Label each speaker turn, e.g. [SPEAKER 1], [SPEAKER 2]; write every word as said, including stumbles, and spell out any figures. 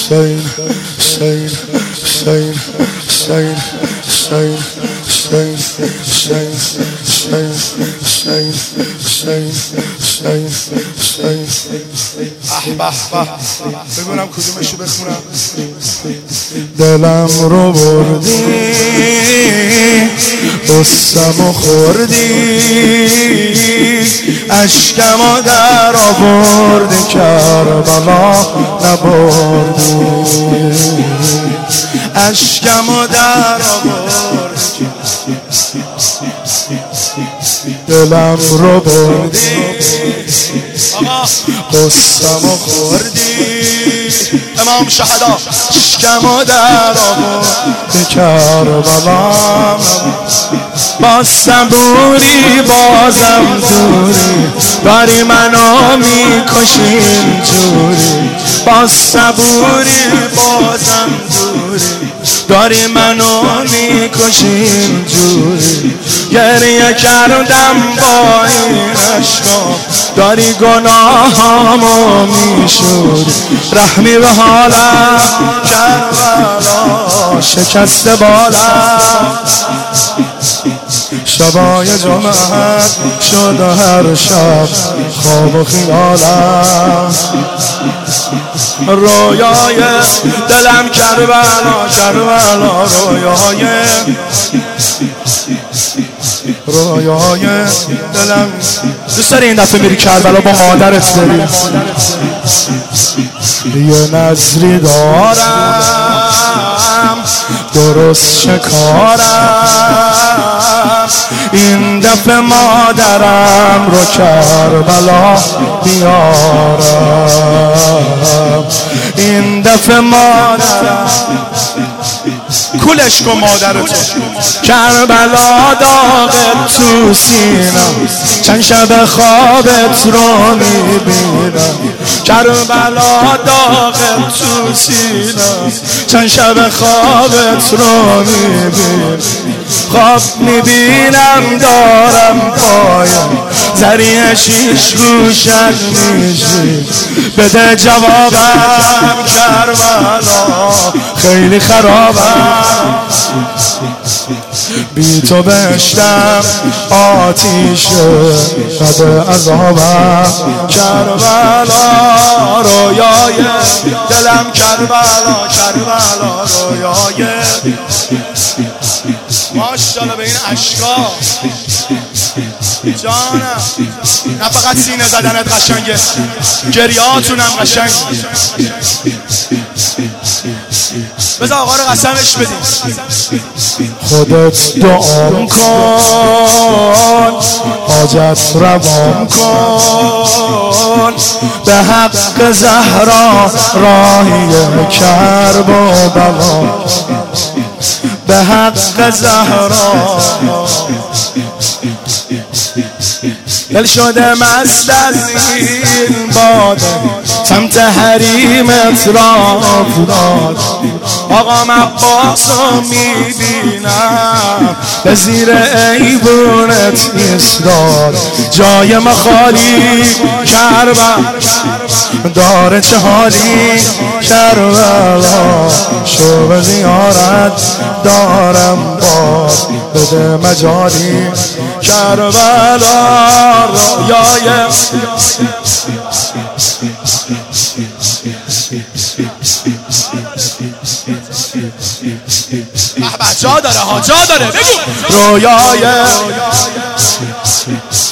[SPEAKER 1] حسین حسین حسین حسین حسین حسین حسین حسین حسین حسین حسین حسین احبه بگونم کدومشو بخونم. دلم رو بردی قصه‌مو خوردی اشکمو در آوردی کربلا نبردی اشکمو در آوردی دلم رو بردی قصه‌مو خوردی امام شهدا اشکمو در آوردی کربلا با صبوری بازم دوری داری منو میکشین جوری با صبوری بازم دوری داری منو میکشین جوری گریه کردم با این عشقا داری گناهامو میشوری رحمی به حالم کربلا شکست بالم شبای جمعت شد هر شب خواب و خیالم رویای دلم کربلا کربلا رویای رویای دلم دوست داری این دفعه میری کربلا با مادرت بری یه نظری دارم درست شکارم این دفعه مادرم رو کربلا بیارم این دفعه مادرم کلش کن مادرتو کربلا داغت تو سینم چند شب خوابت رو میبینم کربلا داغت تو سینم چند شب خوابت رو میبینم خواب میبینم دارم پایم زریع شیش گوشت میشی بده جوابم کربلا خیلی خرابم بی تو بهشتم آتیشه بده عذابم کربلا رویای دلم کربلا کربلا رویای ماشاءالله به این عشقا جانم نه فقط سینه زدنت قشنگه گریاتونم قشنگ بذار آقا رو قسمش بدیم خودت دعام کن حاجت روام کن به حق زهرا راهی کرب و بلا به حق زهرا دل شده مست از این باده سمت حریمت را افتاد آقا عباسو میبینم به زیر ایوونت ایستاد جای ما خالی کربلا داره چه حالی کربلا شو به زیارت دارم باز بده مجالی کربلا رویای جا داره ها جا داره بگو رویای